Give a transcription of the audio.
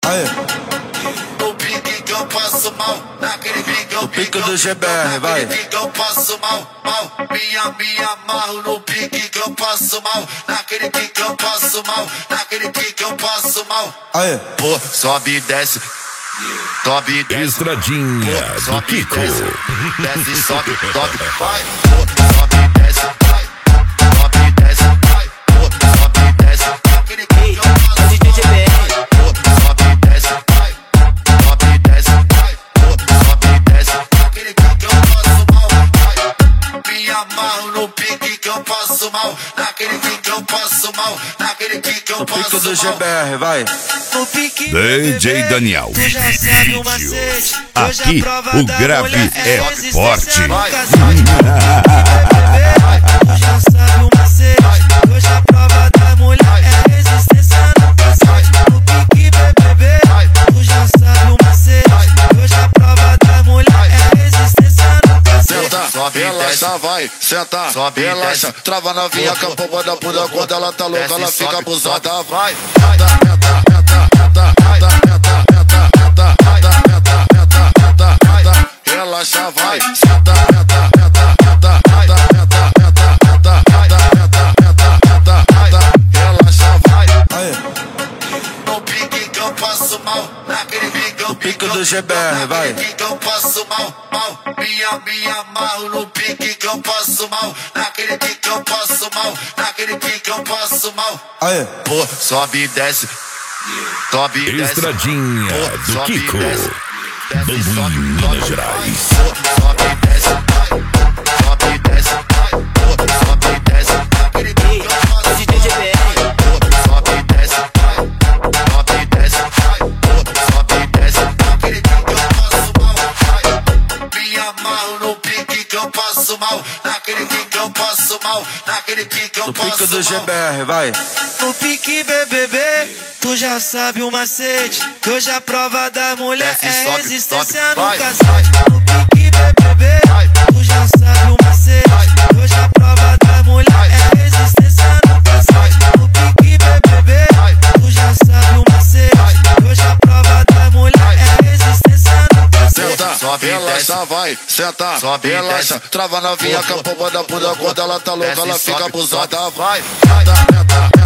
Aê. No pique que eu passo mal, naquele pique eu pique do GBR, vai. Naquele pique eu passo mal, mal. Me amarro no pique que eu passo mal, naquele pique que eu passo mal, naquele pique que eu passo mal. Aê. Pô, sobe e desce. Sobe e desce. Estradinha Pô, do Kiko. Desce, sobe, vai. Pô, sobe e desce, vai. Sobe e desce, vai. Pô, sobe e desce. Naquele pique que eu passo mal. Pô, sobe e desce, vai. Sobe e desce, vai. Pô, sobe e desce. Naquele pique que eu passo mal, vai. Me amarro no pique que eu passo mal, naquele pique que eu passo mal, naquele pique que eu passo mal. Pique do GBR, vai. DJ Daniel. Tu já sabe o macete. Aqui o grave é forte. Tu já sabe o macete. Hoje a prova da mulher é resistência no cacete. No pique BBB. Tu já sabe o macete. Hoje a prova da mulher é resistência no cacete. Sobe, relaxa, vai, senta, sobe, relaxa, trava novinha, campo da puta, quando ela tá louca, ela fica abusada, vai. Relaxa, vai, senta, relaxa, vai. Aê. No pique que eu passo mal, naquele pique que eu pique do GBR, vai. Naquele pique que eu passo mal, mal. Me amarro no pique que eu passo mal, naquele pique que eu passo mal, naquele pique que eu passo mal. Aê. Pô, sobe e desce. Sobe e desce. Estradinha Pô, do sobe e Kiko. desce. Desce, Bambu, sobe, Minas sobe, Gerais. Pô, sobe e desce, vai. Sobe e desce, vai. Pô, sobe e desce. Naquele pique que eu passo mal. Pô, sobe e desce, vai. Sobe e desce, vai. Pô, sobe e desce. Naquele pique que eu passo mal, vai. Me amarro no pique que eu passo mal, naquele pique que eu passo mal, naquele pique que eu passo mal. Pique do GBR, vai. No pique BBB, tu já sabe o macete. Que hoje a prova da mulher Desce, é sobe, resistência sobe, no vai, cacete. No pique BBB, tu já sabe o macete. Que hoje a prova da mulher é resistência no cacete. No pique BBB, tu já sabe o macete. Que hoje a prova da mulher é resistência no cacete. Senta, sobe, relaxa, vai, senta, sobe, relaxa, trava novinha, campo da puta, quando ela tá louca, ela fica abusada, vai.